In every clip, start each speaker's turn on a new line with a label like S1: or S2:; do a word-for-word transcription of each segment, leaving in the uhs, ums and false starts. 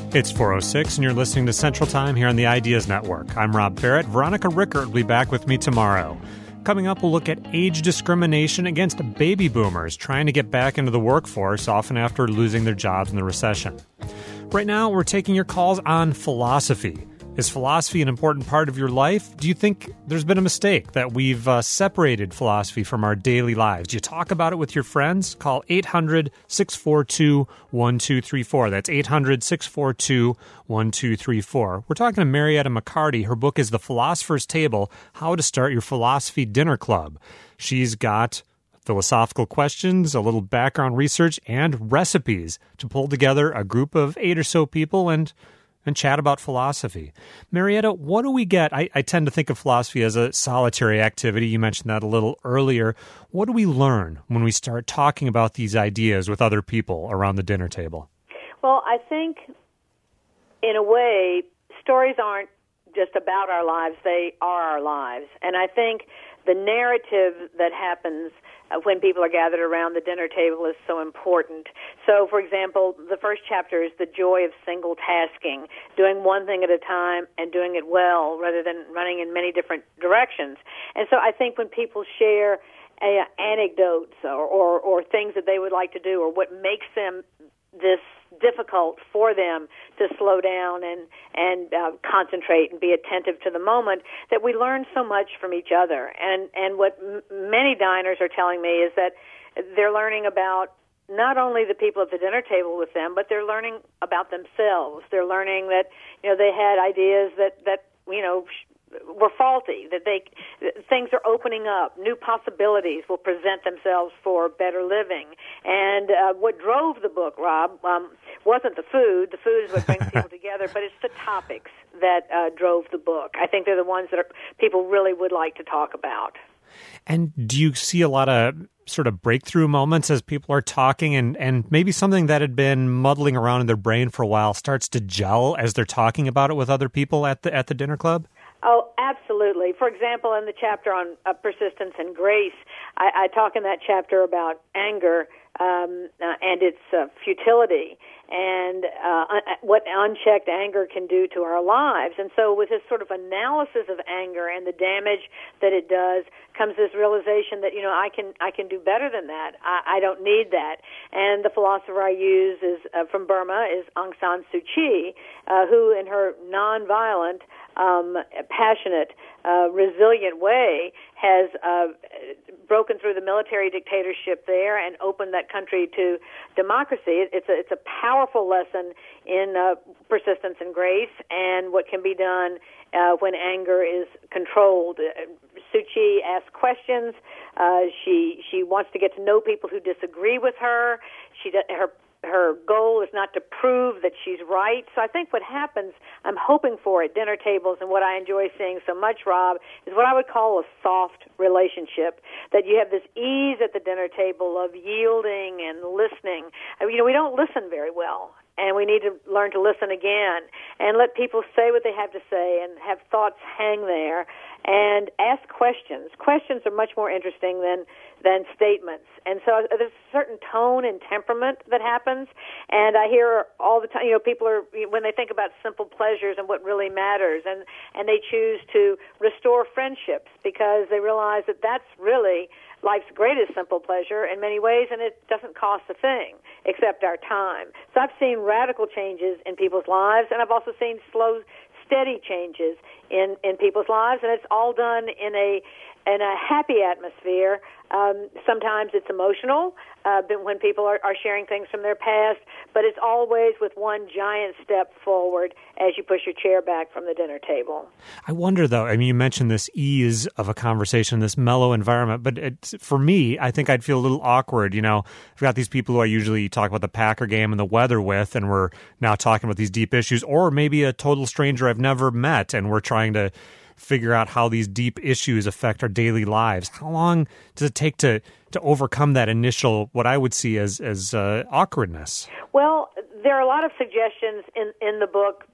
S1: It's four oh six, and you're listening to Central Time here on the Ideas Network. I'm Rob Barrett. Veronica Rickert will be back with me tomorrow. Coming up, we'll look at age discrimination against baby boomers trying to get back into the workforce, often after losing their jobs in the recession. Right now, we're taking your calls on philosophy. Is philosophy an important part of your life? Do you think there's been a mistake that we've uh, separated philosophy from our daily lives? Do you talk about it with your friends? Call eight hundred, six four two, one two three four. That's eight hundred, six four two, one two three four. We're talking to Marietta McCarty. Her book is The Philosopher's Table, How to Start Your Philosophy Dinner Club. She's got philosophical questions, a little background research, and recipes to pull together a group of eight or so people and and chat about philosophy. Marietta, what do we get? I, I tend to think of philosophy as a solitary activity. You mentioned that a little earlier. What do we learn when we start talking about these ideas with other people around the dinner table?
S2: Well, I think, in a way, stories aren't just about our lives. They are our lives. And I think the narrative that happens Uh, when people are gathered around the dinner table is so important. So, for example, the first chapter is the joy of single tasking, doing one thing at a time and doing it well rather than running in many different directions. And so I think when people share uh, anecdotes or, or, or things that they would like to do or what makes them this difficult for them to slow down and and uh, concentrate and be attentive to the moment, that we learn so much from each other. And and what m- many diners are telling me is that they're learning about not only the people at the dinner table with them, but they're learning about themselves. They're learning that, you know, they had ideas that that you know were faulty, that they things are opening up, new possibilities will present themselves for better living. And uh, what drove the book, Rob, um, wasn't the food. The food is what brings people together, but it's the topics that uh, drove the book. I think they're the ones that are, people really would like to talk about.
S1: And do you see a lot of sort of breakthrough moments as people are talking, and, and maybe something that had been muddling around in their brain for a while starts to gel as they're talking about it with other people at the at the dinner club?
S2: Oh, absolutely. For example, in the chapter on uh, persistence and grace, I, I talk in that chapter about anger um, uh, and its uh, futility and uh, un- what unchecked anger can do to our lives. And so with this sort of analysis of anger and the damage that it does comes this realization that, you know, I can I can do better than that. I, I don't need that. And the philosopher I use is uh, from Burma is Aung San Suu Kyi, uh, who in her nonviolent Um, passionate, uh, resilient way has uh, broken through the military dictatorship there and opened that country to democracy. It's a, it's a powerful lesson in uh, persistence and grace and what can be done uh, when anger is controlled. Uh, Suu Kyi asks questions. Uh, she she wants to get to know people who disagree with her. She her Her goal is not to prove that she's right. So I think what happens, I'm hoping for at dinner tables, and what I enjoy seeing so much, Rob, is what I would call a soft relationship, that you have this ease at the dinner table of yielding and listening. I mean, you know, we don't listen very well, and we need to learn to listen again and let people say what they have to say and have thoughts hang there and ask questions. Questions are much more interesting than than statements. And so there's a certain tone and temperament that happens. And I hear all the time, you know, people are, when they think about simple pleasures and what really matters, and, and they choose to restore friendships because they realize that that's really life's greatest simple pleasure in many ways, and it doesn't cost a thing except our time. So I've seen radical changes in people's lives, and I've also seen slow, steady changes in, in people's lives, and it's all done in a in a happy atmosphere. Um, sometimes it's emotional uh, when people are, are sharing things from their past, but it's always with one giant step forward as you push your chair back from the dinner table.
S1: I wonder, though, I mean, you mentioned this ease of a conversation, this mellow environment, but it's, for me, I think I'd feel a little awkward. You know, I've got these people who I usually talk about the Packer game and the weather with, and we're now talking about these deep issues, or maybe a total stranger I've never met, and we're trying to figure out how these deep issues affect our daily lives. How long does it take to, to overcome that initial, what I would see as, as uh, awkwardness?
S2: Well, there are a lot of suggestions in, in the book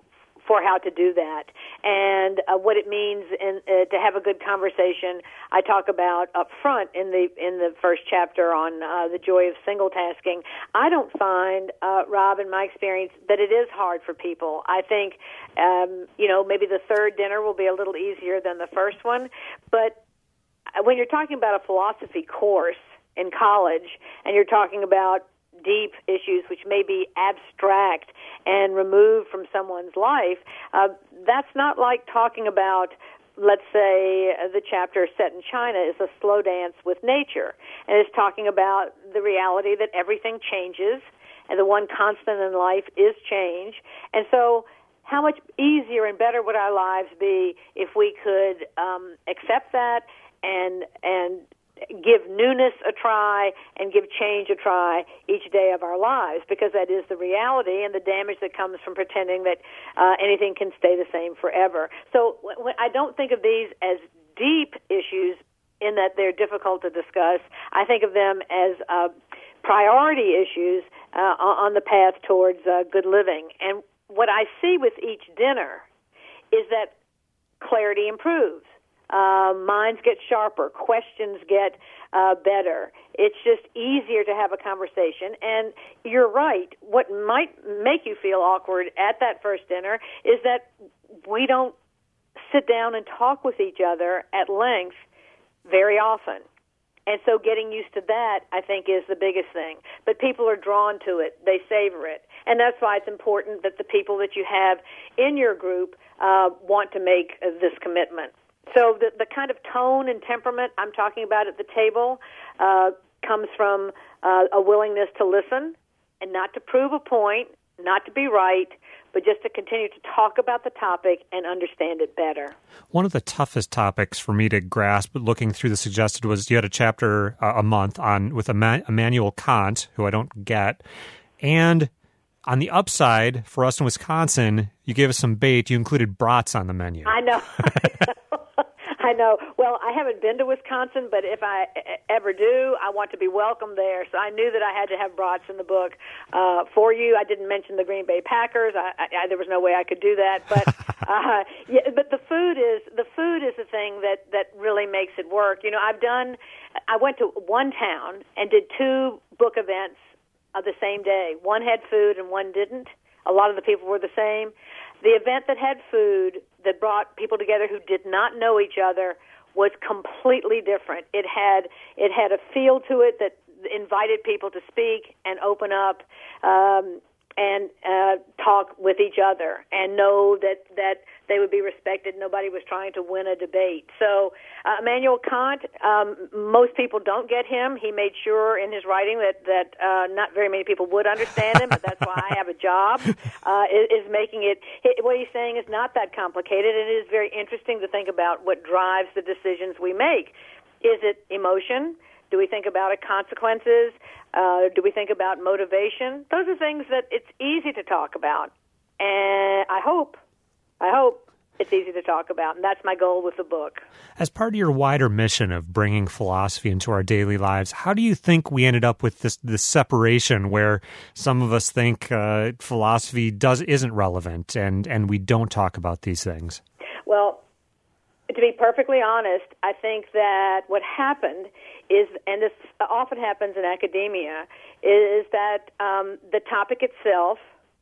S2: for how to do that, and uh, what it means in, uh, to have a good conversation. I talk about up front in the in the first chapter on uh, the joy of single tasking. I don't find, uh, Rob, in my experience, that it is hard for people. I think, um, you know, maybe the third dinner will be a little easier than the first one, but when you're talking about a philosophy course in college and you're talking about deep issues which may be abstract and removed from someone's life, uh, that's not like talking about, let's say, uh, the chapter set in China is a slow dance with nature, and it's talking about the reality that everything changes, and the one constant in life is change. And so how much easier and better would our lives be if we could um, accept that and and give newness a try and give change a try each day of our lives, because that is the reality and the damage that comes from pretending that uh, anything can stay the same forever. So w- I don't think of these as deep issues in that they're difficult to discuss. I think of them as uh, priority issues uh, on the path towards uh, good living. And what I see with each dinner is that clarity improves. Uh, minds get sharper, questions get uh, better. It's just easier to have a conversation. And you're right, what might make you feel awkward at that first dinner is that we don't sit down and talk with each other at length very often. And so getting used to that, I think, is the biggest thing. But people are drawn to it. They savor it. And that's why it's important that the people that you have in your group uh, want to make uh, this commitment. So the, the kind of tone and temperament I'm talking about at the table uh, comes from uh, a willingness to listen and not to prove a point, not to be right, but just to continue to talk about the topic and understand it better.
S1: One of the toughest topics for me to grasp, looking through the suggested, was you had a chapter uh, a month on with Immanuel Kant, who I don't get, and on the upside, for us in Wisconsin, you gave us some bait. You included brats on the menu.
S2: I know. I know. Well, I haven't been to Wisconsin, but if I ever do, I want to be welcome there. So I knew that I had to have brats in the book uh, for you. I didn't mention the Green Bay Packers. I, I, there was no way I could do that. But uh, yeah, but the food is the food is the thing that that really makes it work. You know, I've done. I went to one town and did two book events of the same day. One had food and one didn't. A lot of the people were the same. The event that had food, that brought people together who did not know each other, was completely different. It had it had a feel to it that invited people to speak and open up um, and uh, talk with each other and know that, that they would be respected. Nobody was trying to win a debate. So uh, Immanuel Kant, um, most people don't get him. He made sure in his writing that, that uh, not very many people would understand him, but that's why I have a job, uh, is, is making it, what he's saying is not that complicated, and it is very interesting to think about what drives the decisions we make. Is it emotion? Do we think about it consequences? Uh, do we think about motivation? Those are things that it's easy to talk about. And I hope, I hope it's easy to talk about. And that's my goal with the book.
S1: As part of your wider mission of bringing philosophy into our daily lives, how do you think we ended up with this, this separation where some of us think uh, philosophy does isn't relevant and, and we don't talk about these things?
S2: Well, to be perfectly honest, I think that what happened is, and this often happens in academia, is that um, the topic itself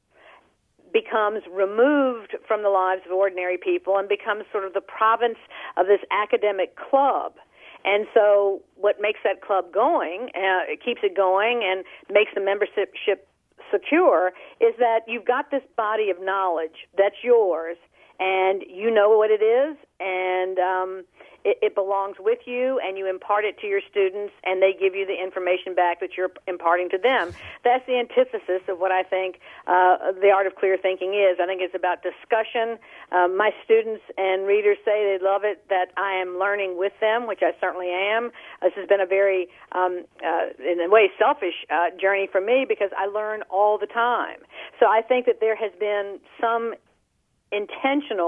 S2: becomes removed from the lives of ordinary people and becomes sort of the province of this academic club. And so what makes that club going, uh, it keeps it going and makes the membership secure, is that you've got this body of knowledge that's yours, and you know what it is, and um, it, it belongs with you, and you impart it to your students, and they give you the information back that you're imparting to them. That's the antithesis of what I think uh, the art of clear thinking is. I think it's about discussion. Um, my students and readers say they love it, that I am learning with them, which I certainly am. This has been a very, um, uh, in a way, selfish uh, journey for me because I learn all the time. So I think that there has been some intentional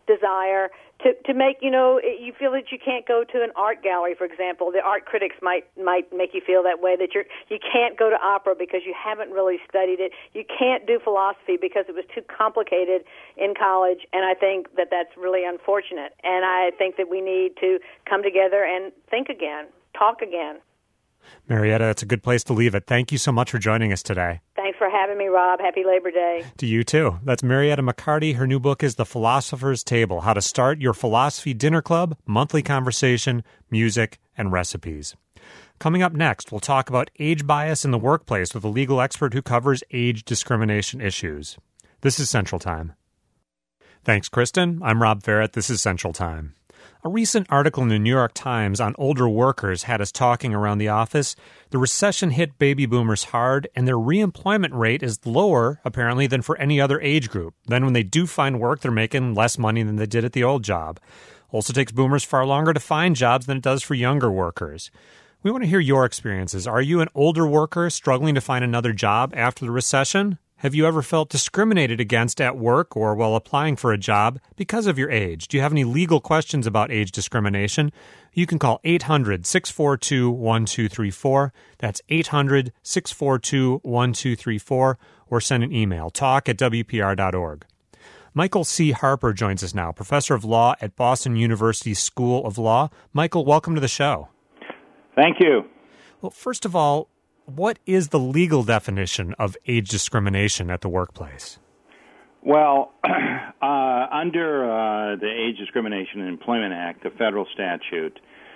S2: desire to to make, you know, you feel that you can't go to an art gallery, for example. The art critics might might make you feel that way, that you're you can't go to opera because you haven't really studied it. You can't do philosophy because it was too complicated in college, and I think that that's really unfortunate. And I think that we need to come together and think again, talk again.
S1: Marietta, it's a good place to leave it. Thank you so much for joining us today.
S2: Thanks for having me, Rob. Happy Labor Day.
S1: To you, too. That's Marietta McCarty. Her new book is The Philosopher's Table, How to Start Your Philosophy Dinner Club, Monthly Conversation, Music, and Recipes. Coming up next, we'll talk about age bias in the workplace with a legal expert who covers age discrimination issues. This is Central Time. Thanks, Kristen. I'm Rob Ferrett. This is Central Time. A recent article in the New York Times on older workers had us talking around the office. The recession hit baby boomers hard, and their reemployment rate is lower, apparently, than for any other age group. Then when they do find work, they're making less money than they did at the old job. Also takes boomers far longer to find jobs than it does for younger workers. We want to hear your experiences. Are you an older worker struggling to find another job after the recession? Have you ever felt discriminated against at work or while applying for a job because of your age? Do you have any legal questions about age discrimination? You can call eight hundred, six four two, one two three four. That's eight hundred, six four two, one two three four. Or send an email, talk at w p r dot org. Michael C. Harper joins us now, professor of law at Boston University School of Law. Michael, welcome to the show.
S3: Thank you.
S1: Well, first of all, what is the legal definition of age discrimination at the workplace?
S3: Well, uh, under uh, the Age Discrimination and Employment Act, the federal statute,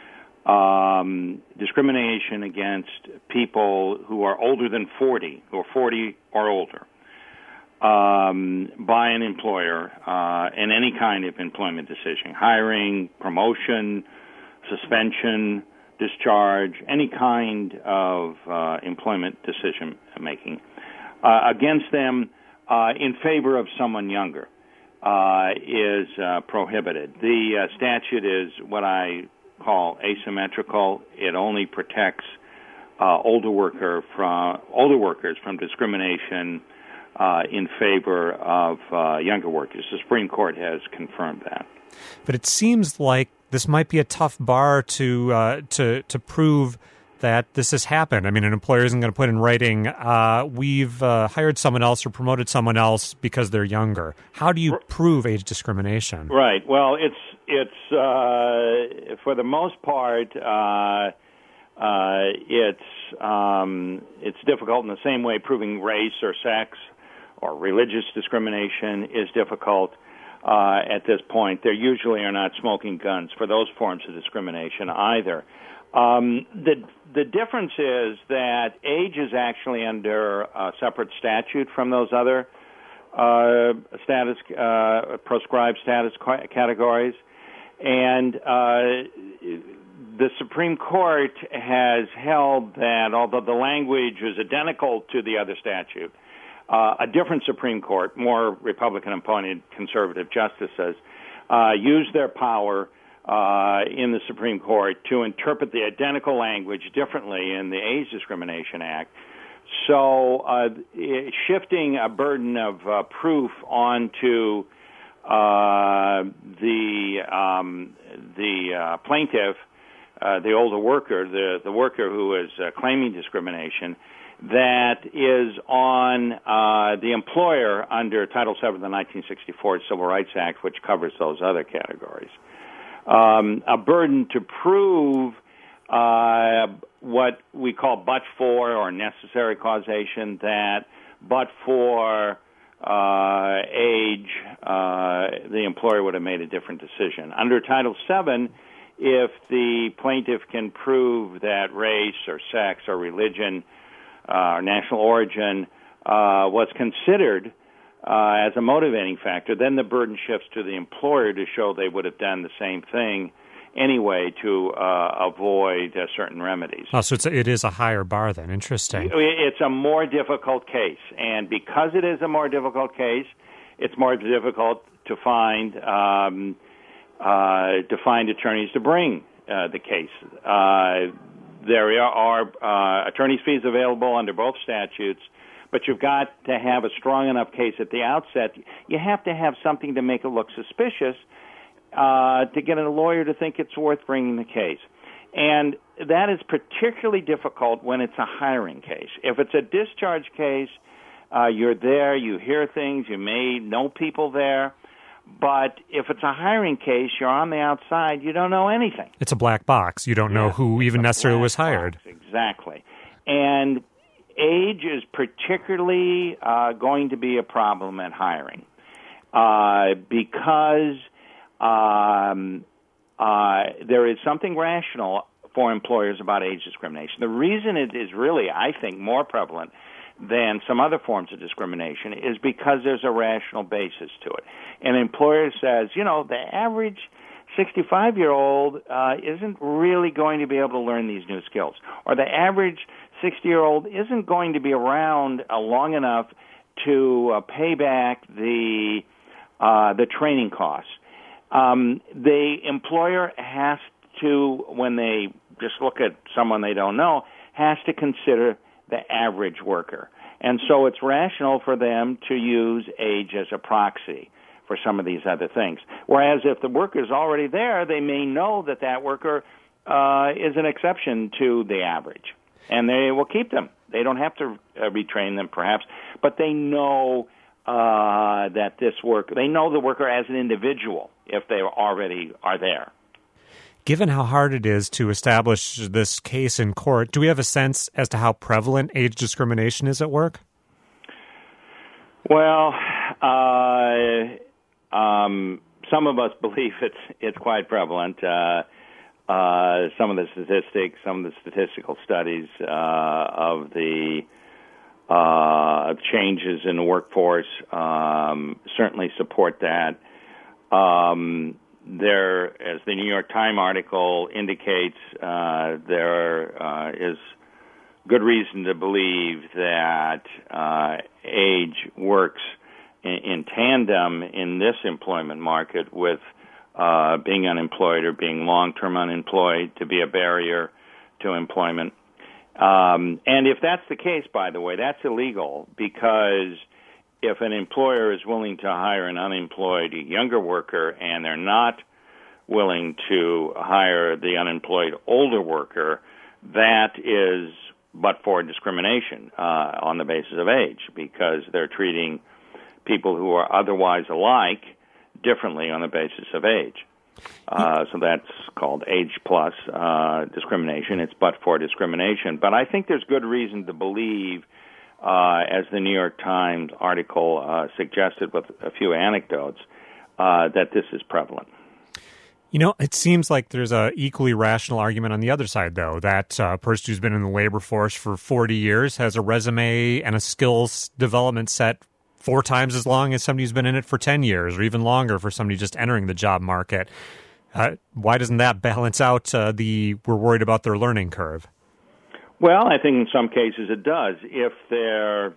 S3: um, discrimination against people who are older than forty, or forty or older, um, by an employer uh, in any kind of employment decision, hiring, promotion, suspension, discharge, any kind of uh, employment decision making uh, against them uh, in favor of someone younger uh, is uh, prohibited. The uh, statute is what I call asymmetrical. It only protects uh, older worker from older workers from discrimination uh, in favor of uh, younger workers. The Supreme Court has confirmed that.
S1: But it seems like this might be a tough bar to uh, to to prove that this has happened. I mean, an employer isn't going to put in writing, uh, we've uh, hired someone else or promoted someone else because they're younger. How do you prove age discrimination?
S3: Right. Well, it's it's uh, for the most part, uh, uh, it's um, it's difficult in the same way proving race or sex or religious discrimination is difficult. Uh, at this point, there usually are not smoking guns for those forms of discrimination either. Um, the the difference is that age is actually under a separate statute from those other uh, status uh, proscribed status categories, and uh, the Supreme Court has held that although the language is identical to the other statute, Uh, a different Supreme Court, more Republican-appointed conservative justices, uh, used their power uh, in the Supreme Court to interpret the identical language differently in the Age Discrimination Act. So uh, shifting a burden of uh, proof onto uh, the um, the uh, plaintiff, uh, the older worker, the, the worker who is uh, claiming discrimination, that is on uh, the employer under Title seven of the nineteen sixty-four Civil Rights Act, which covers those other categories. Um, a burden to prove uh, what we call but-for or necessary causation, that but for uh, age, uh, the employer would have made a different decision. Under Title seven, if the plaintiff can prove that race or sex or religion Uh, national origin uh, was considered uh, as a motivating factor, then the burden shifts to the employer to show they would have done the same thing anyway to uh, avoid uh, certain remedies.
S1: Oh, so it's a, it is a higher bar then. Interesting.
S3: It's a more difficult case, and because it is a more difficult case, it's more difficult to find um, uh, to find attorneys to bring uh, the case. Uh, There are uh, attorney's fees available under both statutes, but you've got to have a strong enough case at the outset. You have to have something to make it look suspicious uh, to get a lawyer to think it's worth bringing the case. And that is particularly difficult when it's a hiring case. If it's a discharge case, uh, you're there, you hear things, you may know people there. But if it's a hiring case, you're on the outside, you don't know anything.
S1: It's a black box. You don't know
S3: yeah,
S1: who even necessarily was hired.
S3: Box, exactly. And age is particularly uh, going to be a problem at hiring uh, because um, uh, there is something rational for employers about age discrimination. The reason it is really, I think, more prevalent than some other forms of discrimination is because there's a rational basis to it. An employer says, you know, the average sixty-five-year-old uh, isn't really going to be able to learn these new skills, or the average sixty-year-old isn't going to be around uh, long enough to uh, pay back the uh, the training costs. Um, the employer has to, when they just look at someone they don't know, has to consider the average worker. And so it's rational for them to use age as a proxy for some of these other things. Whereas if the worker's already there, they may know that that worker uh, is an exception to the average, and they will keep them. They don't have to uh, retrain them, perhaps, but they know uh, that this worker, they know the worker as an individual if they already are there.
S1: Given how hard it is to establish this case in court, do we have a sense as to how prevalent age discrimination is at work?
S3: Well, uh, um, some of us believe it's it's quite prevalent. Uh, uh, some of the statistics, some of the statistical studies uh, of the uh, changes in the workforce um, certainly support that. Um, There, as the New York Times article indicates, uh, there uh, is good reason to believe that uh, age works in, in tandem in this employment market with uh, being unemployed or being long-term unemployed to be a barrier to employment. Um, and if that's the case, by the way, that's illegal because if an employer is willing to hire an unemployed younger worker and they're not willing to hire the unemployed older worker, that is but for discrimination uh, on the basis of age, because they're treating people who are otherwise alike differently on the basis of age. Uh, so that's called age plus uh, discrimination. It's but for discrimination. But I think there's good reason to believe, Uh, as the New York Times article uh, suggested with a few anecdotes, uh, that this is prevalent.
S1: You know, it seems like there's a equally rational argument on the other side, though, that a person who's been in the labor force for forty years has a resume and a skills development set four times as long as somebody who's been in it for ten years or even longer for somebody just entering the job market. Uh, why doesn't that balance out uh, the we're worried about their learning curve?
S3: Well, I think in some cases it does. If their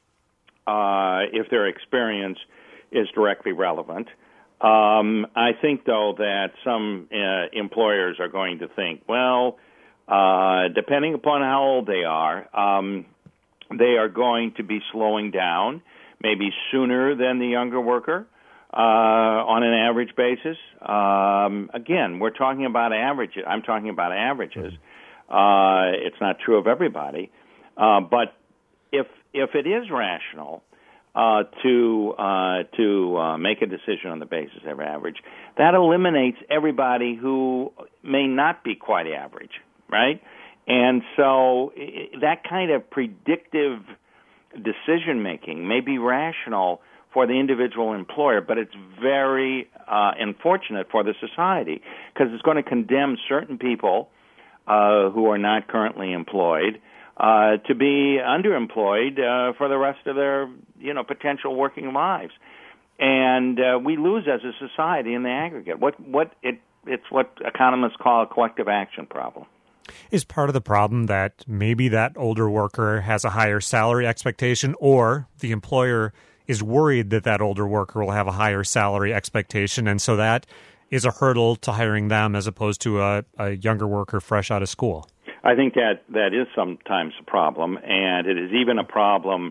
S3: uh, if their experience is directly relevant, um, I think though that some uh, employers are going to think, well, uh, depending upon how old they are, um, they are going to be slowing down maybe sooner than the younger worker uh, on an average basis. Um, again, we're talking about averages. I'm talking about averages. Mm-hmm. Uh, it's not true of everybody, uh, but if if it is rational uh, to uh, to uh, make a decision on the basis of average, that eliminates everybody who may not be quite average, right? And so that kind of predictive decision making may be rational for the individual employer, but it's very uh, unfortunate for the society because it's going to condemn certain people Uh, who are not currently employed, uh, to be underemployed uh, for the rest of their, you know, potential working lives, and uh, we lose as a society in the aggregate. What what it it's what economists call a collective action problem.
S1: Is part of the problem that maybe that older worker has a higher salary expectation, or the employer is worried that that older worker will have a higher salary expectation, and so that is a hurdle to hiring them as opposed to a, a younger worker fresh out of school?
S3: I think that that is sometimes a problem, and it is even a problem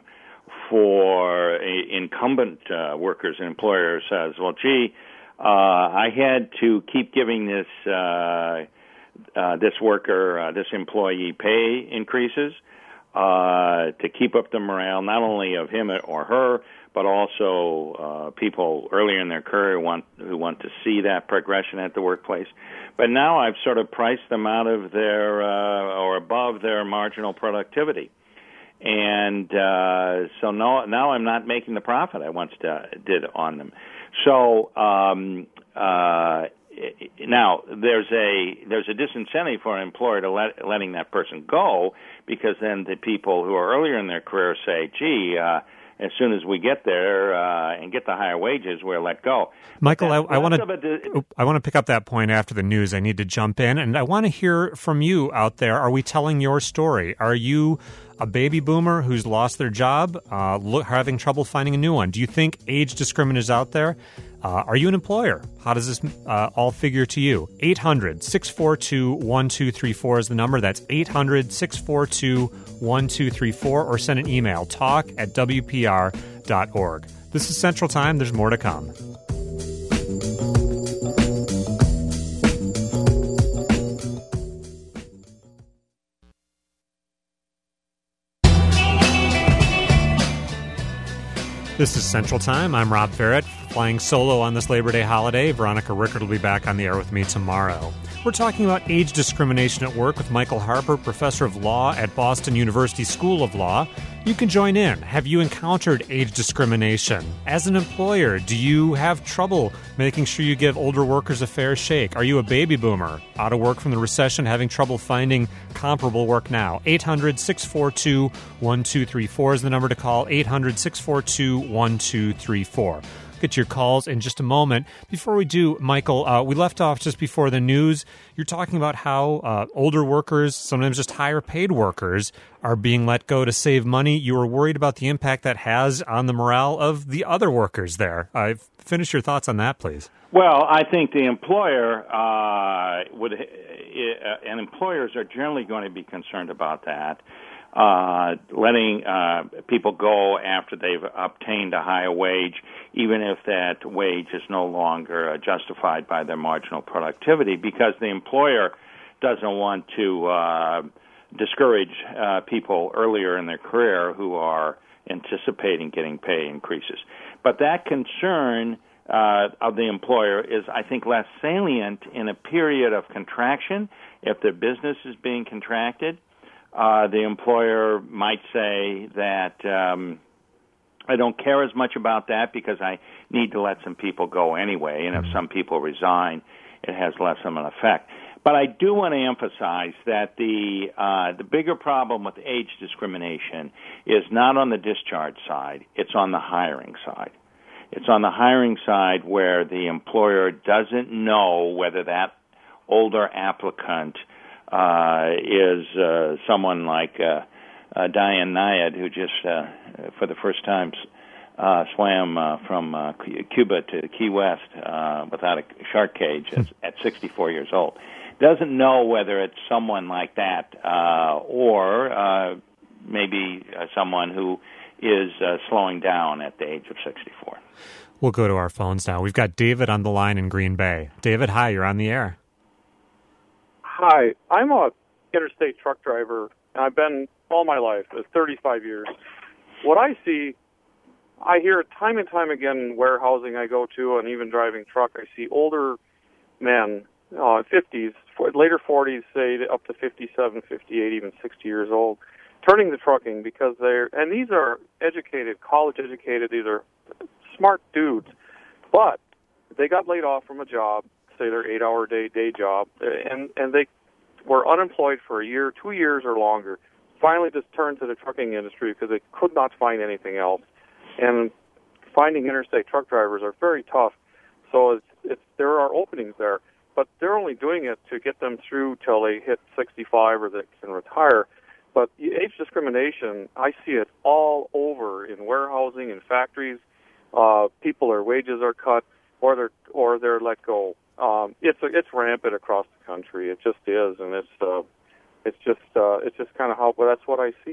S3: for a, incumbent uh, workers and employers says, well, gee, uh, I had to keep giving this uh, uh, this worker, uh, this employee pay increases uh, to keep up the morale, not only of him or her, but also uh, people earlier in their career want, who want to see that progression at the workplace. But now I've sort of priced them out of their uh, or above their marginal productivity. And uh, so now, now I'm not making the profit I once uh, did on them. So um, uh, now there's a there's a disincentive for an employer to let letting that person go, because then the people who are earlier in their career say, "Gee, uh, as soon as we get there uh, and get the higher wages, we're let go."
S1: Michael, I, I want to I want to pick up that point after the news. I need to jump in, and I want to hear from you out there. Are we telling your story? Are you a baby boomer who's lost their job, uh, look, having trouble finding a new one? Do you think age discrimination is out there? Uh, are you an employer? How does this uh, all figure to you? eight hundred, six four two, one two three four is the number. That's eight hundred, six four two, one two three four, or send an email, talk at w p r dot org. This is Central Time. There's more to come. This is Central Time. I'm Rob Barrett, flying solo on this Labor Day holiday. Veronica Rickert will be back on the air with me tomorrow. We're talking about age discrimination at work with Michael Harper, professor of law at Boston University School of Law. You can join in. Have you encountered age discrimination? As an employer, do you have trouble making sure you give older workers a fair shake? Are you a baby boomer, out of work from the recession, having trouble finding comparable work now? eight hundred, six four two, one two three four is the number to call, eight hundred, six four two, one two three four. Get your calls in just a moment. Before we do, Michael, uh, we left off just before the news. You're talking about how uh, older workers, sometimes just higher paid workers, are being let go to save money. You were worried about the impact that has on the morale of the other workers there. Uh, finish your thoughts on that, please.
S3: Well, I think the employer uh, would, uh, and employers are generally going to be concerned about that. Uh, letting uh, people go after they've obtained a higher wage, even if that wage is no longer uh, justified by their marginal productivity, because the employer doesn't want to uh, discourage uh, people earlier in their career who are anticipating getting pay increases. But that concern uh, of the employer is, I think, less salient in a period of contraction. If their business is being contracted, Uh, the employer might say that um, I don't care as much about that because I need to let some people go anyway, and if some people resign, it has less of an effect. But I do want to emphasize that the uh, the bigger problem with age discrimination is not on the discharge side, it's on the hiring side. It's on the hiring side where the employer doesn't know whether that older applicant Uh, is uh, someone like uh, uh, Diane Nayad, who just, uh, for the first time, uh, swam uh, from uh, Cuba to Key West uh, without a shark cage at, at sixty-four years old. Doesn't know whether it's someone like that uh, or uh, maybe uh, someone who is uh, slowing down at the age of sixty-four.
S1: We'll go to our phones now. We've got David on the line in Green Bay. David, hi, you're on the air.
S4: Hi, I'm a interstate truck driver, and I've been all my life, thirty-five years. What I see, I hear it time and time again in warehousing I go to, and even driving truck, I see older men, uh, fifties, later forties, say up to fifty-seven, fifty-eight, even sixty years old, turning to trucking because they're, and these are educated, college-educated, these are smart dudes, but they got laid off from a job, say their eight-hour day day job, and and they were unemployed for a year, two years or longer. Finally, just turned to the trucking industry because they could not find anything else. And finding interstate truck drivers are very tough. So it's, it's there are openings there, but they're only doing it to get them through till they hit sixty-five or they can retire. But age discrimination, I see it all over in warehousing, in factories. Uh, people, their wages are cut, or they're or they're let go. Um, it's it's rampant across the country. It just is, and it's uh, it's just uh, it's just kind of how. Well, that's what I see.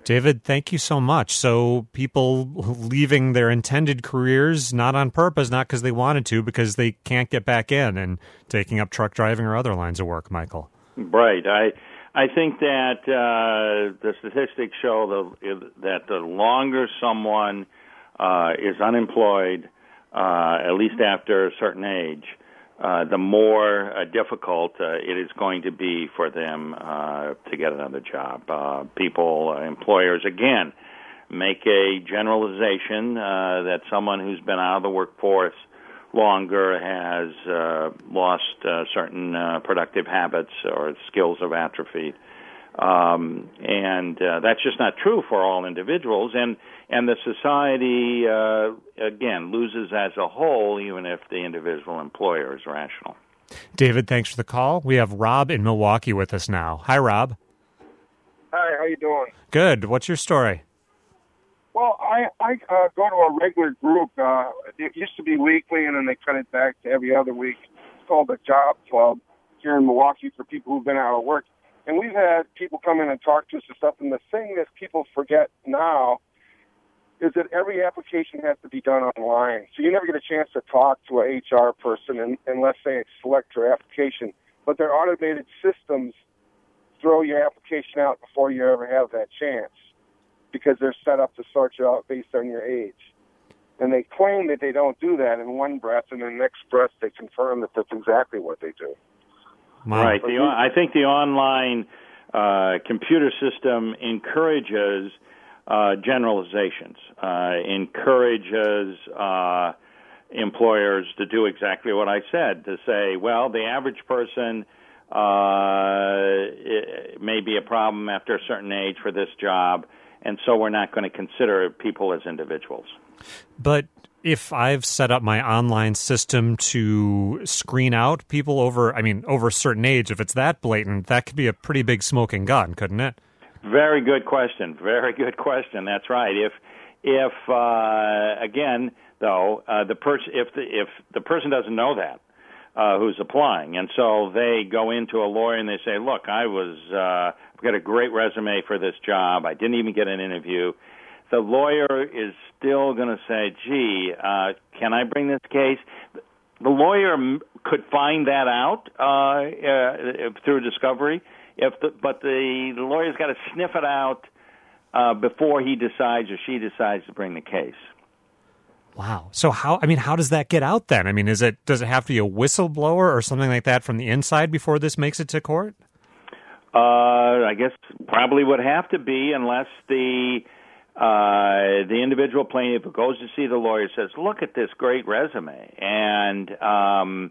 S1: David, thank you so much. So people leaving their intended careers, not on purpose, not because they wanted to, because they can't get back in, and taking up truck driving or other lines of work, Michael.
S3: Right. I I think that uh, the statistics show the, that the longer someone uh, is unemployed, uh, at least after a certain age, uh, the more uh, difficult uh, it is going to be for them uh, to get another job. Uh, people, uh, employers, again, make a generalization uh, that someone who's been out of the workforce longer has uh, lost uh, certain uh, productive habits or skills have atrophied. Um, and uh, that's just not true for all individuals. And, and the society, uh, again, loses as a whole, even if the individual employer is rational.
S1: David, thanks for the call. We have Rob in Milwaukee with us now. Hi, Rob.
S5: Hi, how you doing?
S1: Good. What's your story?
S5: Well, I, I uh, go to a regular group. Uh, it used to be weekly, and then they cut it back to every other week. It's called the Job Club here in Milwaukee for people who've been out of work. And we've had people come in and talk to us and stuff, and the thing that people forget now is that every application has to be done online. So you never get a chance to talk to an H R person and, unless they select your application. But their automated systems throw your application out before you ever have that chance because they're set up to sort you out based on your age. And they claim that they don't do that in one breath, and in the next breath they confirm that that's exactly what they do.
S1: Wow.
S3: Right. The, I think the online uh, computer system encourages uh, generalizations, uh, encourages uh, employers to do exactly what I said, to say, well, the average person uh, it may be a problem after a certain age for this job, and so we're not going to consider people as individuals.
S1: But if I've set up my online system to screen out people over, I mean, over a certain age, if it's that blatant, that could be a pretty big smoking gun, couldn't it?
S3: Very good question. Very good question. That's right. If, if uh, again, though, uh, the person, if the if the person doesn't know that, uh, who's applying, and so they go into a lawyer and they say, "Look, I was, uh, I've got a great resume for this job. I didn't even get an interview." The lawyer is still going to say, gee, uh, can I bring this case? The lawyer m- could find that out uh, uh, through discovery, if the, but the, the lawyer's got to sniff it out uh, before he decides or she decides to bring the case.
S1: Wow. So how, I mean, how does that get out then? I mean, is it, does it have to be a whistleblower or something like that from the inside before this makes it to court?
S3: Uh, I guess probably would have to be, unless the Uh, the individual plaintiff goes to see the lawyer, says, look at this great resume, and um,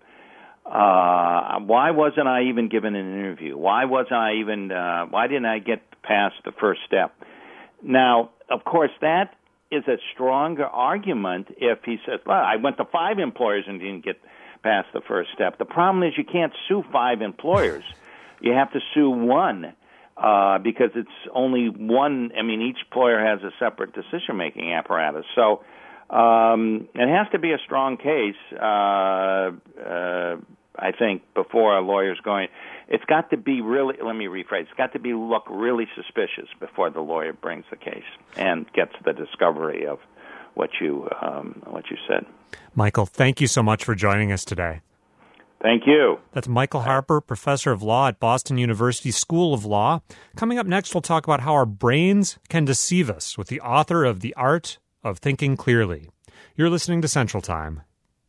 S3: uh, why wasn't I even given an interview? Why wasn't I even, uh, why didn't I get past the first step? Now, of course, that is a stronger argument if he says, well, I went to five employers and didn't get past the first step. The problem is you can't sue five employers. You have to sue one. Uh, because it's only one, I mean, each employer has a separate decision-making apparatus. So um, it has to be a strong case, uh, uh, I think, before a lawyer's going. It's got to be really, let me rephrase, it's got to be look really suspicious before the lawyer brings the case and gets the discovery of what you, um, what you said.
S1: Michael, thank you so much for joining us today.
S3: Thank you.
S1: That's Michael Harper, professor of law at Boston University School of Law. Coming up next, we'll talk about how our brains can deceive us with the author of The Art of Thinking Clearly. You're listening to Central Time.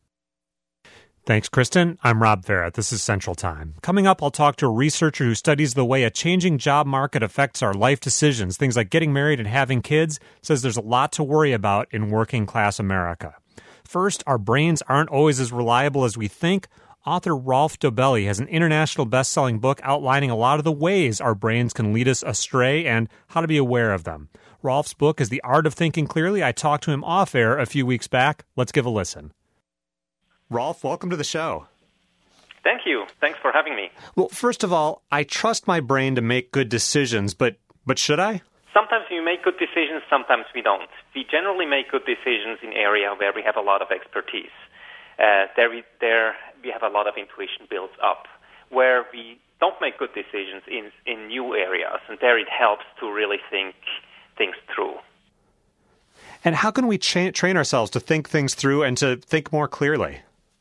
S1: Thanks, Kristen. I'm Rob Barrett. This is Central Time. Coming up, I'll talk to a researcher who studies the way a changing job market affects our life decisions. Things like getting married and having kids. Says there's a lot to worry about in working-class America. First, our brains aren't always as reliable as we think. Author Rolf Dobelli has an international best-selling book outlining a lot of the ways our brains can lead us astray and how to be aware of them. Rolf's book is The Art of Thinking Clearly. I talked to him off-air a few weeks back. Let's give a listen. Rolf, welcome to the show.
S6: Thank you. Thanks for having me.
S1: Well, first of all, I trust my brain to make good decisions, but but should I?
S6: Sometimes we make good decisions, sometimes we don't. We generally make good decisions in areas where we have a lot of expertise. Uh, there, we, there we have a lot of intuition built up. Where we don't make good decisions in in new areas, and there it helps to really think things through.
S1: And how can we cha- train ourselves to think things through and to think more clearly?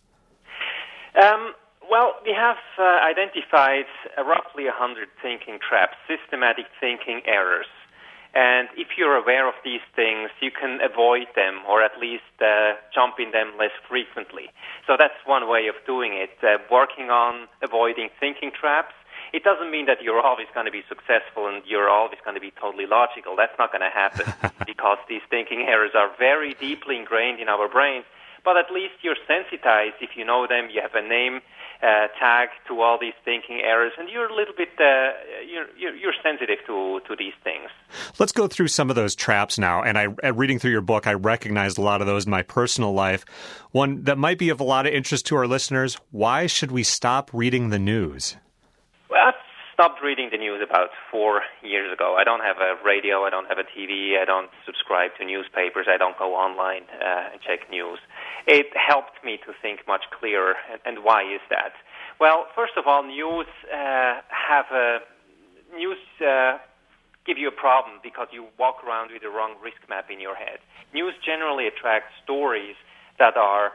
S6: Um, well, we have uh, identified uh, roughly one hundred thinking traps, systematic thinking errors. And if you're aware of these things, you can avoid them or at least uh, jump in them less frequently. So that's one way of doing it, uh, working on avoiding thinking traps. It doesn't mean that you're always going to be successful and you're always going to be totally logical. That's not going to happen because these thinking errors are very deeply ingrained in our brains. But at least you're sensitized. If you know them, you have a name uh, tag to all these thinking errors, and you're a little bit uh, you're, you're you're sensitive to to these things.
S1: Let's go through some of those traps now. And I, reading through your book, I recognized a lot of those in my personal life. One that might be of a lot of interest to our listeners: why should we stop reading the news?
S6: Well, I stopped reading the news about four years ago. I don't have a radio, I don't have a T V, I don't subscribe to newspapers, I don't go online uh, and check news. It helped me to think much clearer. And, and why is that? Well, first of all, news uh, have a news uh, give you a problem because you walk around with the wrong risk map in your head. News generally attracts stories that are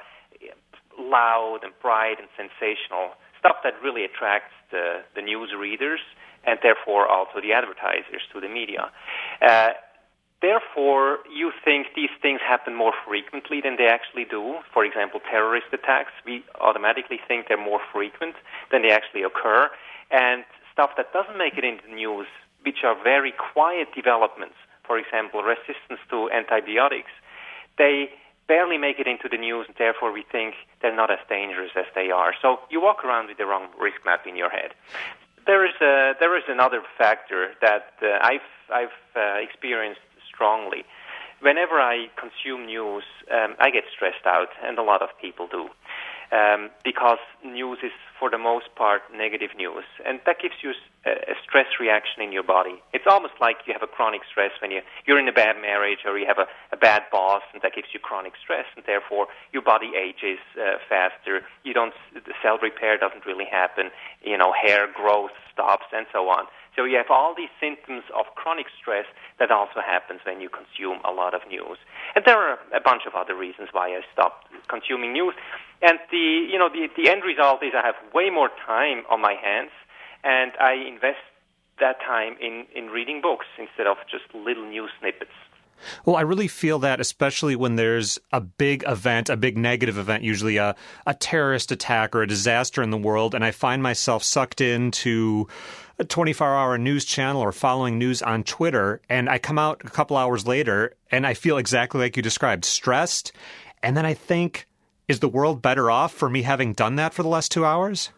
S6: loud and bright and sensational, stuff that really attracts the, the news readers and therefore also the advertisers to the media. Uh, therefore, you think these things happen more frequently than they actually do. For example, terrorist attacks, we automatically think they're more frequent than they actually occur. And stuff that doesn't make it into the news, which are very quiet developments, for example, resistance to antibiotics, they barely make it into the news, and therefore we think they're not as dangerous as they are. So you walk around with the wrong risk map in your head. There is a, there is another factor that uh, I've I've uh, experienced strongly. Whenever I consume news, um, I get stressed out, and a lot of people do, um, because news is, for the most part, negative news, and that gives you a, a stress reaction in your body. It's almost like you have a chronic stress when you, you're in a bad marriage or you have a, a bad boss, and that gives you chronic stress, and therefore your body ages uh, faster. You don't, the cell repair doesn't really happen. You know, hair growth stops, and so on. So you have all these symptoms of chronic stress that also happens when you consume a lot of news. And there are a bunch of other reasons why I stopped consuming news. And the you know the, the end result is I have way more time on my hands, and I invest that time in, in reading books instead of just little news snippets.
S1: Well, I really feel that, especially when there's a big event, a big negative event, usually a, a terrorist attack or a disaster in the world, and I find myself sucked into a twenty-four hour news channel or following news on Twitter, and I come out a couple hours later, and I feel exactly like you described, stressed, and then I think, is the world better off for me having done that for the last two hours?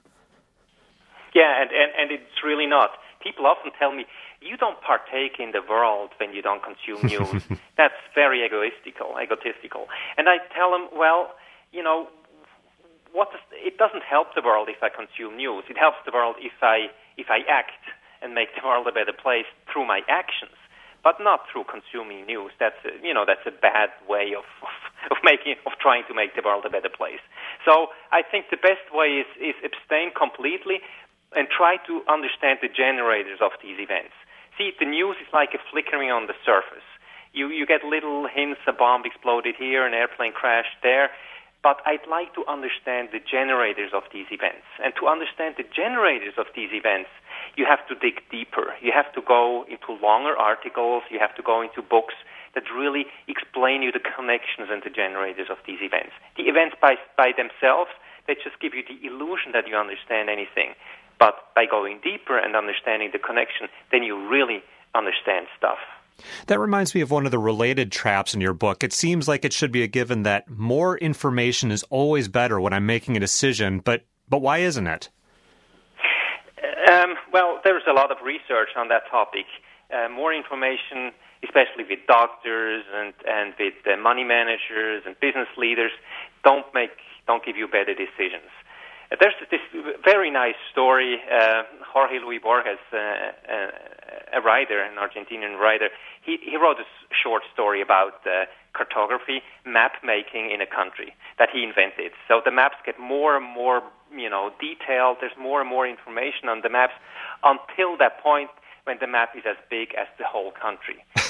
S6: Yeah, and, and, and it's really not. People often tell me, you don't partake in the world when you don't consume news. That's very egoistical, egotistical. And I tell them, well, you know, what does, it doesn't help the world if I consume news. It helps the world if I if I act and make the world a better place through my actions, but not through consuming news. That's a, you know that's a bad way of, of of making of trying to make the world a better place. So I think the best way is is abstain completely and try to understand the generators of these events. See, the news is like a flickering on the surface. You you get little hints, a bomb exploded here, an airplane crashed there. But I'd like to understand the generators of these events. And to understand the generators of these events, you have to dig deeper. You have to go into longer articles. You have to go into books that really explain you the connections and the generators of these events. The events by, by themselves, they just give you the illusion that you understand anything. But by going deeper and understanding the connection, then you really understand stuff.
S1: That reminds me of one of the related traps in your book. It seems like it should be a given that more information is always better when I'm making a decision, but but why isn't it?
S6: Um, well, there's a lot of research on that topic. Uh, more information, especially with doctors and, and with uh, money managers and business leaders, don't make don't give you better decisions. Uh, there's this very nice story. Uh, Jorge Luis Borges, uh, uh, a writer, an Argentinian writer, he, he wrote a short story about uh, cartography, map making in a country that he invented. So the maps get more and more, you know, detailed. There's more and more information on the maps until that point when the map is as big as the whole country.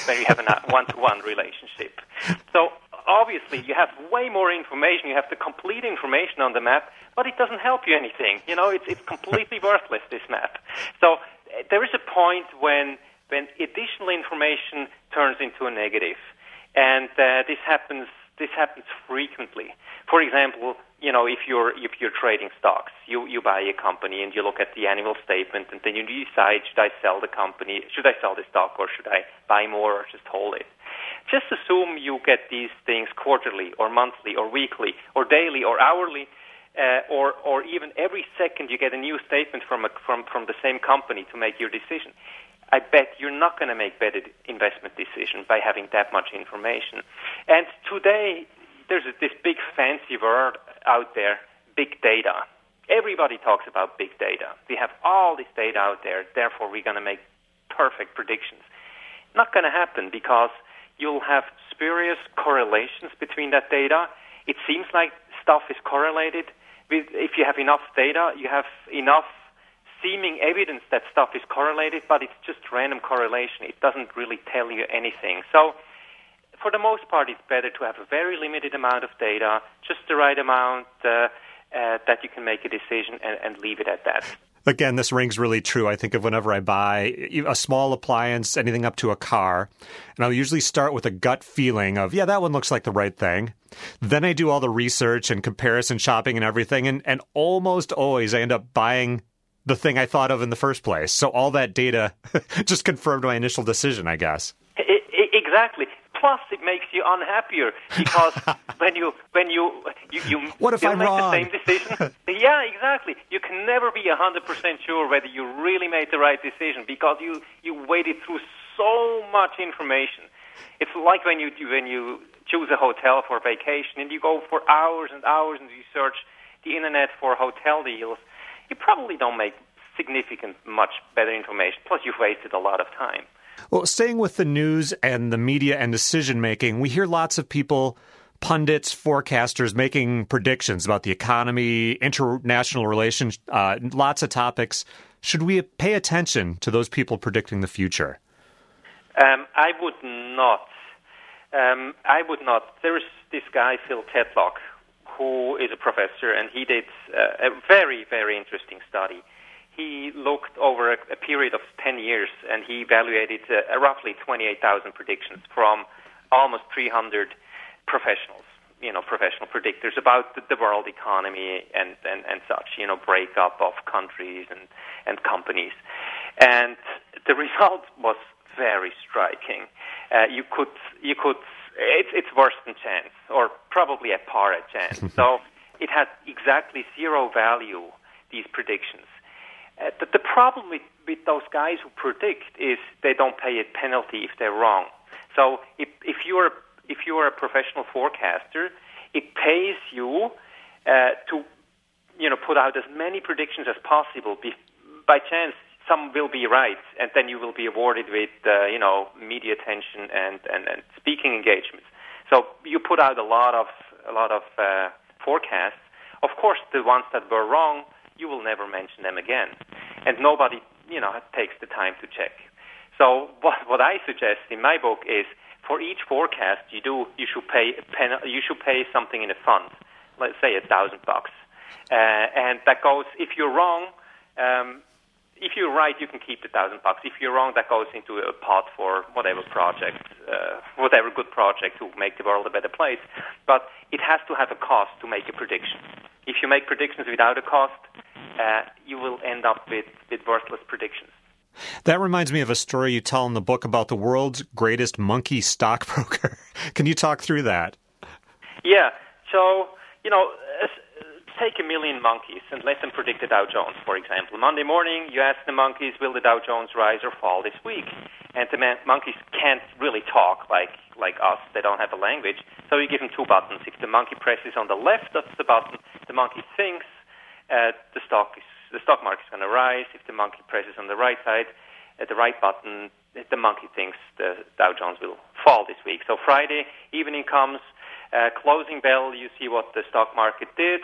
S6: where you have a one-to-one relationship. So obviously, you have way more information. You have the complete information on the map, but it doesn't help you anything. You know, it's it's completely worthless, this map. So uh, there is a point when when additional information turns into a negative, and uh, this happens. This happens frequently. For example, you know, if you're if you're trading stocks, you, you buy a company and you look at the annual statement, and then you decide, should I sell the company, should I sell the stock, or should I buy more or just hold it? Just assume you get these things quarterly or monthly or weekly or daily or hourly, uh, or or even every second you get a new statement from a, from from the same company to make your decision. I bet you're not going to make better investment decisions by having that much information. And today, there's a, this big fancy word out there, big data. Everybody talks about big data. We have all this data out there, therefore we're going to make perfect predictions. Not going to happen, because you'll have spurious correlations between that data. It seems like stuff is correlated. With, if you have enough data, you have enough seeming evidence that stuff is correlated, but it's just random correlation. It doesn't really tell you anything. So for the most part, it's better to have a very limited amount of data, just the right amount uh, uh, that you can make a decision, and, and leave it at that.
S1: Again, this rings really true. I think of whenever I buy a small appliance, anything up to a car, and I'll usually start with a gut feeling of, yeah, that one looks like the right thing. Then I do all the research and comparison shopping and everything, and, and almost always I end up buying the thing I thought of in the first place. So all that data just confirmed my initial decision, I guess.
S6: It, it, exactly. Plus, it makes you unhappier, because when you when you you, you
S1: what if
S6: still
S1: I'm
S6: make
S1: wrong?
S6: the same decision. Yeah, exactly. You can never be a hundred percent sure whether you really made the right decision, because you you waded through so much information. It's like when you when you choose a hotel for vacation and you go for hours and hours and you search the internet for hotel deals. You probably don't make significant, much better information. Plus, you've wasted a lot of time.
S1: Well, staying with the news and the media and decision-making, we hear lots of people, pundits, forecasters, making predictions about the economy, international relations, uh, lots of topics. Should we pay attention to those people predicting the future?
S6: Um, I would not. Um, I would not. There's this guy, Phil Tetlock, who is a professor, and he did uh, a very, very interesting study. He looked over a, a period of ten years, and he evaluated uh, roughly twenty-eight thousand predictions from almost three hundred professionals, you know, professional predictors about the, the world economy and, and, and such, you know, breakup of countries and, and companies. And the result was very striking. Uh, you could, you could, It's it's worse than chance, or probably at par at chance. So it had exactly zero value, these predictions. Uh, the, the problem with, with those guys who predict is they don't pay a penalty if they're wrong. So if, if you're if you're a professional forecaster, it pays you uh, to you know put out as many predictions as possible. Be, by chance, some will be right, and then you will be awarded with, uh, you know, media attention and, and, and speaking engagements. So you put out a lot of a lot of uh, forecasts. Of course, the ones that were wrong, you will never mention them again, and nobody, you know, takes the time to check. So what what I suggest in my book is, for each forecast you do, you should pay a pen, you should pay something in a fund, let's say a thousand bucks, uh, and that goes. If you're wrong. Um, If you're right, you can keep the thousand bucks. If you're wrong, that goes into a pot for whatever project, uh, whatever good project to make the world a better place. But it has to have a cost to make a prediction. If you make predictions without a cost, uh, you will end up with, with worthless predictions.
S1: That reminds me of a story you tell in the book about the world's greatest monkey stockbroker. Can you talk through that?
S6: Yeah. So, you know, take a million monkeys and let them predict the Dow Jones, for example. Monday morning, you ask the monkeys, will the Dow Jones rise or fall this week? And the man- monkeys can't really talk like, like us. They don't have a language. So you give them two buttons. If the monkey presses on the left of the button, the monkey thinks uh, the stock is, the stock market is going to rise. If the monkey presses on the right side, at the right button, the monkey thinks the Dow Jones will fall this week. So Friday evening comes, uh, closing bell, you see what the stock market did.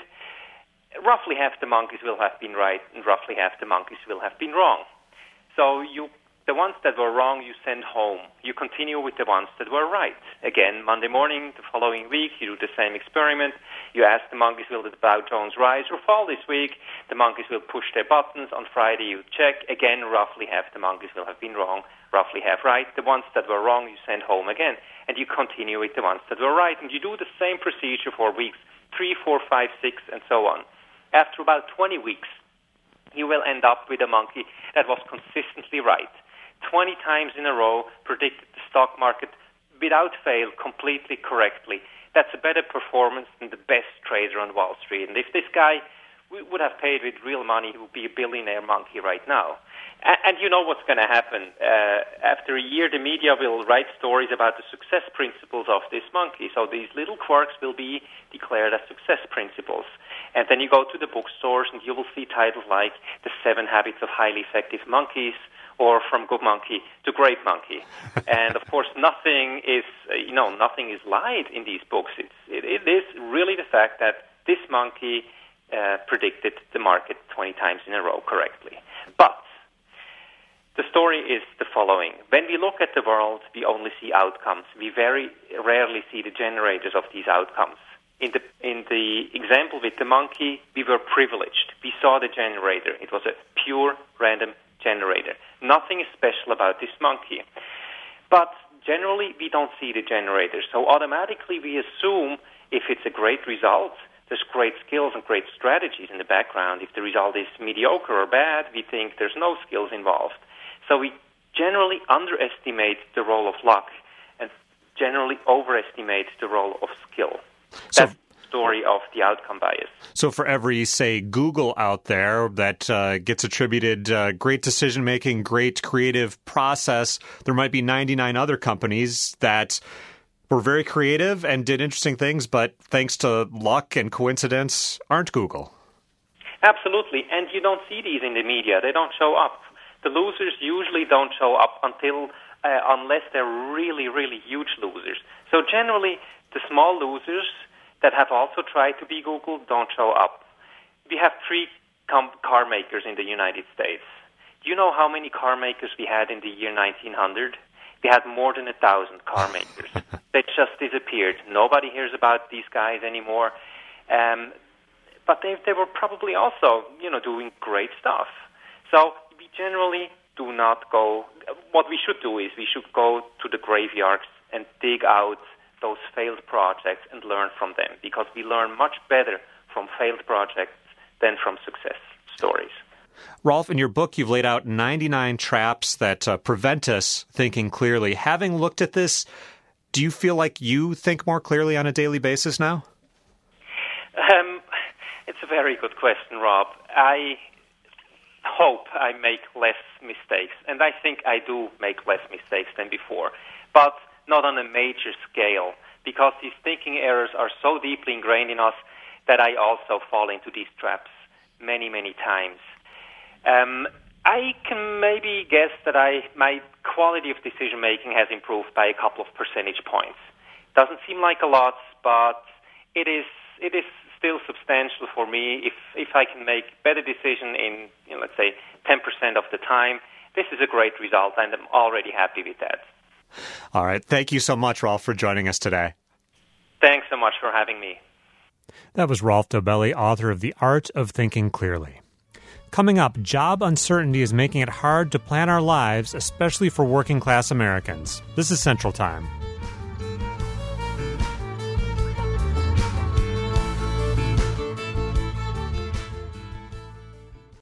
S6: Roughly half the monkeys will have been right, and roughly half the monkeys will have been wrong. So you The ones that were wrong, you send home. You continue with the ones that were right. Again, Monday morning, the following week, you do the same experiment. You ask the monkeys, will the Dow Jones rise or fall this week? The monkeys will push their buttons. On Friday, you check. Again, roughly half the monkeys will have been wrong, roughly half right. The ones that were wrong, you send home again. And you continue with the ones that were right. And you do the same procedure for weeks three, four, five, six, and so on. After about twenty weeks, you will end up with a monkey that was consistently right. twenty times in a row, predicted the stock market without fail completely correctly. That's a better performance than the best trader on Wall Street. And if this guy would have paid with real money, he would be a billionaire monkey right now. And, and you know what's going to happen. Uh, after a year, the media will write stories about the success principles of this monkey. So these little quirks will be declared as success principles. And then you go to the bookstores and you will see titles like The Seven Habits of Highly Effective Monkeys, or From Good Monkey to Great Monkey. And of course, nothing is, uh, you know, nothing is lied in these books. It's, it, it is really the fact that this monkey uh, predicted the market twenty times in a row correctly. But the story is the following. When we look at the world, we only see outcomes. We very rarely see the generators of these outcomes. In the in the example with the monkey, we were privileged. We saw the generator. It was a pure random generator. Nothing is special about this monkey. But generally, we don't see the generator. So automatically, we assume if it's a great result, there's great skills and great strategies in the background. If the result is mediocre or bad, we think there's no skills involved. So we generally underestimate the role of luck and generally overestimate the role of skill.
S1: So,
S6: That's the story of the outcome bias.
S1: So for every, say, Google out there that uh, gets attributed uh, great decision-making, great creative process, there might be ninety-nine other companies that were very creative and did interesting things, but thanks to luck and coincidence, aren't Google.
S6: Absolutely, and you don't see these in the media. They don't show up. The losers usually don't show up until uh, unless they're really, really huge losers. So generally, the small losers that have also tried to be Google don't show up. We have three com- car makers in the United States. Do you know how many car makers we had in the year nineteen hundred? We had more than a thousand car makers. They just disappeared. Nobody hears about these guys anymore. Um, but they they were probably also, you know, doing great stuff. So we generally do not go. What we should do is we should go to the graveyards and dig out those failed projects and learn from them, because we learn much better from failed projects than from success stories.
S1: Rolf, in your book, you've laid out ninety-nine traps that uh, prevent us thinking clearly. Having looked at this, do you feel like you think more clearly on a daily basis now?
S6: Um, it's a very good question, Rob. I hope I make less mistakes, and I think I do make less mistakes than before, but not on a major scale, because these thinking errors are so deeply ingrained in us that I also fall into these traps many, many times. Um, I can maybe guess that I my quality of decision-making has improved by a couple of percentage points. Doesn't seem like a lot, but it is it is still substantial for me. If if I can make better decision in, you know, let's say, ten percent of the time, this is a great result, and I'm already happy with that.
S1: All right. Thank you so much, Rolf, for joining us today.
S6: Thanks so much for having me.
S1: That was Rolf Dobelli, author of The Art of Thinking Clearly. Coming up, job uncertainty is making it hard to plan our lives, especially for working-class Americans. This is Central Time.